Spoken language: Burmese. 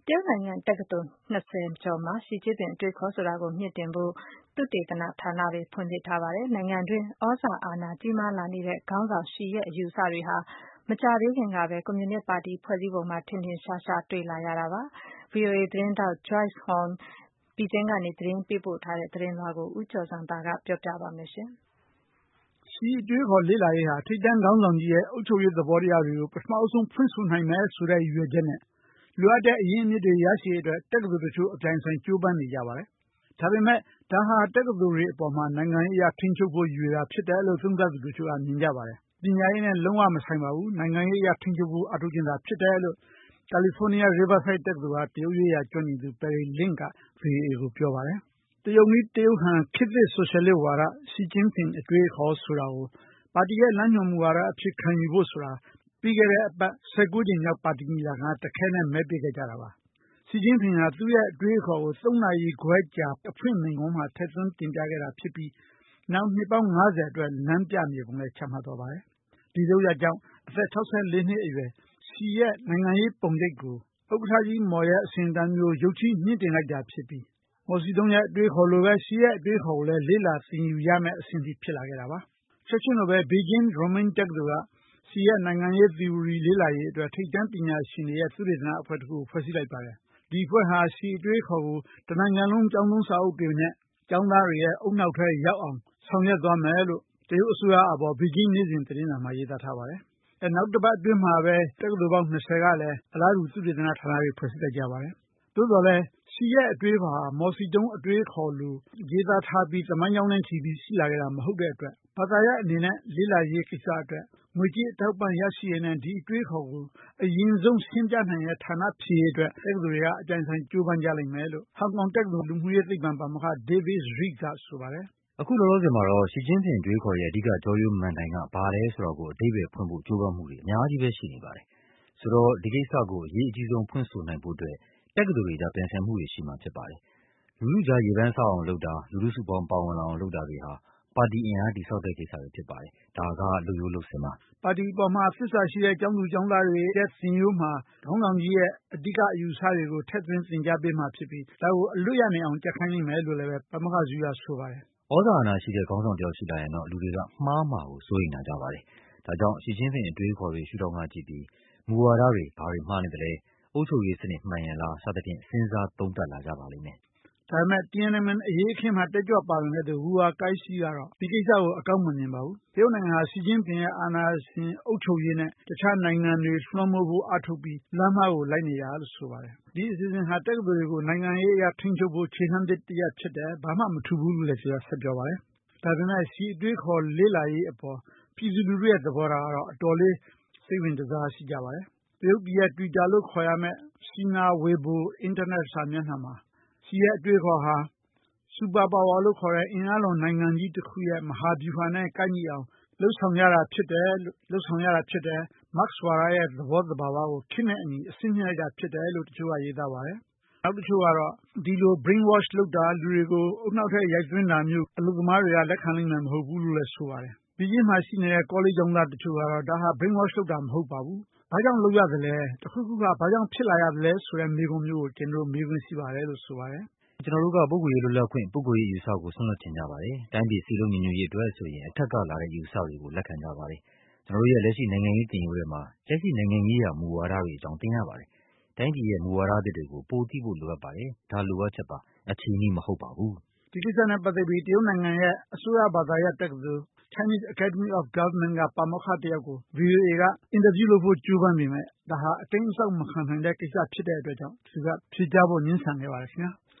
တရုတ်နိုင်ငံတက္ကသိုလ်20ကျော်မှာ ရှီကျင့်ပင်အတွေးအခေါ်ဆိုတာကိုမြှင့်တင်ဖို့ သုတေသနဌာနတွေဖွင့်လှစ်ထားပါတယ်။ နိုင်ငံတွင်းသြဇာအာဏာကြီးမားလာနေတဲ့ခေါင်းဆောင်ရှီရဲ့အယူအဆတွေဟာ မကြာသေးခင်ကပဲ ကွန်မြူနစ်ပါတီဖွဲ့စည်းပုံမှာထင်ထင်ရှားရှားတွေ့လာရတာပါ။ VOA သတင်းထောက် Joyce Huang ပီကျင်းကနေသတင်းပေးပို့ထားတဲ့သတင်းလွှာကို ဦးကျော်ဇံသာကပြောပြပါမယ်။ရှီအတွေးအခေါ်လေ့လာရေးဟာ ထိပ်တန်းခေါင်းဆောင်ကြီးရဲ့အုပ်ချုပ်ရေးသဘောတရားတွေကိုပထမဆုံးဖွင့်ဆိုနိုင်မယ်ဆိုတဲ့ရည်ရွယ်ချက်နဲ့လိုအပ်တဲ့အရင်းအမြစ်တွေရရှိရေးအတွက်တက္ကသိုလ်တချို့အပြိုင်အဆိုင်ကြိုးပမ်းနေကြပါတယ်။ဒါပေမဲ့ဒါဟာတက္ကသိုလ်တွေအပေါ်မှာနိုင်ငံရေးအရထိန်းချုပ်ဖို့ရည်ရွယ်တာဖြစ်တယ်လို့သုံးသပ်သူတချို့ကမြင်ကြပါတယ်။ပညာရေးနဲ့လုံးဝမဆိုင်ပါဘူး။နိုင်ငံရေးအရထိန်းချုပ်ဖို့အားထုတ်ခြင်းသာဖြစ်တယ်လို့ကာလီဖိုးနီးယား Riverside တက္ကသိုလ်ကတရုတ်ရေးရာကျွမ်းကျင်သူ Perry Lin က VOA ကိုပြောပါတယ်။တရုတ်နည်းတရုတ်ဟန်ခေတ်သစ်ဆိုရှယ်လစ်ဝါဒရှီကျင့်ပင်အတွေးအခေါ်ဆိုတာကိုပါတီရဲ့လမ်းညွှန်မှုဝါဒအဖြစ်ခံယူဖို့ဆိုတာပြီးခဲ့တဲ့အပတ်19ကြိမ်မြောက်ပါတီညီလာခံကတခဲနဲ့မဲပေးခဲ့ကြတာပါ။ရှီကျင့်ပင်ဟာသူ့ရဲ့အတွေးအခေါ်ကို3နာရီခွဲကြာအဖွင့်မိန့်ခွန်းမှာထည့်သွင်းတင်ပြခဲ့တာဖြစ်ပြီးနောက်နှစ်ပေါင်း50အတွက်လမ်းပြမြေပုံလည်းချမှတ်သွားပါတယ်။ဒီလုပ်ရပ်ကြောင့်အသက်64နှစ်အရွယ်ရှီရဲ့နိုင်ငံရေးပုံရိပ်ကိုဥက္ကဋ္ဌကြီးမော်ရဲ့အစဉ်အတန်းမျိုးရုပ်ကြီးမြင့်တင်လိုက်တာဖြစ်ပြီးမော်စီတုံးရဲ့အတွေးအခေါ်လိုပဲရှီရဲ့အတွေးအခေါ်ကိုလည်းလေ့လာသင်ယူရမယ့်အဆင့်ထိဖြစ်လာခဲ့တာပါ။ချက်ချင်းလိုပဲဘေကျင်းရိုမန်းတက္ကသိုလ်ကရှီရဲ့နိုင်ငံရေးသီအိုရီလေ့လာရေးအတွက်ထိပ်တန်းပညာရှင်တွေရဲ့သုတေသနအဖွဲ့တစ်ခုကိုဖွဲ့စည်းလိုက်ပါတယ်။ဒီအဖွဲ့ဟာရှီအတွေးအခေါ်ကိုတနိုင်ငံလုံးကျောင်းသုံးစာအုပ်တွေနဲ့ကျောင်းသားတွေရဲ့ဦးနှောက်ထဲရောက်အောင်ဆောင်ရွက်သွားမယ်လို့တရုတ်အစိုးရအပေါ်ဘေကျင်းနေ့စဉ်သတင်းစာမှာရေးသားထားပါတယ်။နောက်တစ်ပတ်အတွင်းမှာပဲတက္ကသိုလ်ပေါင်း20ကလည်းအလားတူသုတေသနဌာနတွေဖွဲ့စည်းလိုက်ကြပါတယ်။သို့တော်လည်းရှီရဲ့အတွေးအခေါ်ဟာမော်စီတုံးအတွေးအခေါ်လိုရေးသားထားပြီးသမိုင်းကြောင်းနဲ့ချီပြီးရှိလာခဲ့တာမဟုတ်တဲ့အတွက်ဘာသာရပ်အနေနဲ့လေ့လာရေးကိစ္စအတွက်ငွေကြေးအထောက်ပံ့ရရှိရေးနဲ့ဒီအတွေးအခေါ်ကိုအရင်ဆုံးရှင်းပြနိုင်တဲ့ဌာနဖြစ်ရေးအတွက်တက္ကသိုလ်တွေကအပြိုင်ဆိုင်ကြိုးပမ်းကြလိမ့်မယ်လို့ဟောင်ကောင်တက္ကသိုလ်လူမှုရေးသိပ္ပံပါမောက္ခ David Reed ကဆိုပါတယ်။အခုလောလောဆယ်မှာတော့ရှီကျင့်ပင်အတွေးအခေါ်ရဲ့အဓိကကျောရိုးမဏ္ဍိုင်ကဘာလဲဆိုတာကိုအဓိပ္ပာယ်ဖွင့်ဖို့ကြိုးပမ်းမှုတွေအများကြီးပဲရှိနေပါတယ်။ဆိုတော့ဒီကိစ္စကိုအရေးအကြီးဆုံးဖွင့်ဆိုနိုင်ဖို့အတွက်တက္ကသိုလ်တွေကြားပြိုင်ဆိုင်မှုတွေရှိမှာဖြစ်ပါတယ်။လူထုကြားရေပန်းစားအောင်လုပ်တာလူထုစုပေါင်းပါဝင်လာအောင်လုပ်တာတွေဟာပါတီအင်အားတည်ဆောက်တဲ့ကိစ္စတွေဖြစ်ပါတယ်။ဒါကလုပ်ရိုးလုပ်စဉ်ပါ။ပါတီအပေါ်မှာသစ္စာရှိတဲ့ကျောင်းသူကျောင်းသားတွေရဲ့သင်ရိုးမှာခေါင်းဆောင်ကြီးရဲ့အဓိကအယူအဆတွေကိုထည့်သွင်းသင်ကြားပေးမှာဖြစ်ပြီးဒါကိုအလွတ်ရနေအောင်ကြက်ခိုင်းလိမ့်မယ်လို့လည်းပါမောက္ခ Zhu ကဆိုပါတယ်။ဩဇာအာဏာရှိတဲ့ခေါင်းဆောင်တယောက်ရှိလာရင်တော့လူတွေကမှားမှာကိုစိုးရိမ်လာကြပါတယ်။ဒါကြောင့်ရှီကျင့်ပင်အတွေးအခေါ်တွေရှုထောင့်ကကြည့်ပြီးမူဝါဒတွေဘာတွေမှားနေသလဲအုပ်ချုပ်ရေးစနစ်မှန်ရဲ့လားစသဖြင့်စဉ်းစားသုံးသပ်လာကြပါလိမ့်မယ်။ဒါပေမဲ့ Tiananmen အရေးအခင်းမှာတက်ကြွပါဝင်တဲ့သူဟူဟာကိုင်းရှီကတော့ဒီကိစ္စကိုအကောင်းမမြင်ပါဘူး။တရုတ်နိုင်ငံဟာရှီကျင့်ပင်ရဲ့အာဏာရှင်အုပ်ချုပ်ရေးနဲ့တခြားနိုင်ငံတွေလွှမ်းမိုးဖို့အားထုတ်ပြီးလမ်းမှားကိုလိုက်နေတာလို့ဆိုပါတယ်။ဒီအစီအစဉ်ဟာတက္ကသိုလ်တွေကိုနိုင်ငံရေးအရထိန်းချုပ်ဖို့ခြေလှမ်းသစ်တစ်ရပ်ဖြစ်တယ်။ဘာမှမထူးဘူးလို့လည်းဆက်ပြောပါတယ်။ဒါပေမဲ့ရှီအတွေးခေါ်လေ့လာရေးအပေါ်ပြည်သူလူထုရဲ့သဘောထားကတော့အတော်လေးစိတ်ဝင်တစားရှိကြပါတယ်။တရုတ်ပြည်ရဲ့ Twitter လို့ခေါ်ရမယ့် Sina Weibo အင်တာနက်စာမျက်နှာမှာရှီရဲ့အတွေးအခေါ်ဟာ Super Power လို့ခေါ်တဲ့အင်အားလွန်နိုင်ငံကြီးတစ်ခုရဲ့မဟာဗျူဟာနဲ့ကိုက်ညီအောင်လုပ်ဆောင်ရတာဖြစ်တယ်။ Marx ဝါဒရဲ့သဘောသဘာဝကိုခေတ်နဲ့အညီအဆင့်မြှင့်လိုက်တာဖြစ်တယ်လို့တချို့ကရေးသားပါတယ်။နောက်တချို့ကတော့ဒီလို brainwash လုပ်တာလူတွေကိုဦးနှောက်ထဲရိုက်သွင်းတာမျိုးအလုပ်သမားတွေကလက်ခံလိမ့်မယ်မဟုတ်ဘူးလို့လည်းဆိုပါတယ်။ဘေကျင်းမှာရှိနေတဲ့ကောလိပ်ကျောင်းသားတချို့ကတော့ဒါဟာ brainwash လုပ်တာမဟုတ်ပါဘူး။ဘာကြောင့်လုပ်ရသလဲတခုခုကဘာကြောင့်ဖြစ်လာရသလဲဆိုတဲ့မေးခွန်းမျိုးကိုကျနော်တို့မေးခွန်းရှိပါတယ်လို့ဆိုပါတယ်။ကျနော်တို့ကပုဂ္ဂိုလ်ရေးလွတ်လပ်ခွင့်ပုဂ္ဂိုလ်ရေးအယူဆကိုစွန့်လွှတ်ချင်ကြပါတယ်။တိုင်းပြည်စည်းလုံးညီညွတ်ရေးအတွက်ဆိုရင်အထက်ကလာတဲ့အယူအဆတွေကိုလက်ခံကြပါတယ်။ကျနော်တို့ရဲ့လက်ရှိနိုင်ငံရေးသင်ရိုးထဲမှာလက်ရှိနိုင်ငံရေးရာမူဝါဒတွေအကြောင်းသင်ရပါတယ်။တိုင်းပြည်ရဲ့မူဝါဒသစ်တွေကိုပိုသိဖို့လိုအပ်ပါတယ်။ဒါလိုအပ်ချက်ပါ။အခြေအမြစ်မဟုတ်ပါဘူး။ဒီကိစ္စနဲ့ပတ်သက်ပြီးတရုတ်နိုင်ငံရဲ့အစိုးရဘာသာရပ်တက္ကသိုလ် Chinese Academy of Government ကပါမောက္ခတစ်ယောက်ကို VOA ကအင်တာဗျူးလုပ်ဖို့ကြိုးပမ်းပေမဲ့ဒါဟာအတိမ်းအစောင့်မခံနိုင်တဲ့ကိစ္စဖြစ်တဲ့အတွက်ကြောင့်သူကဖြေကြားဖို့ငြင်းဆန်ခဲ့ပါတယ်ခင်ဗျာ။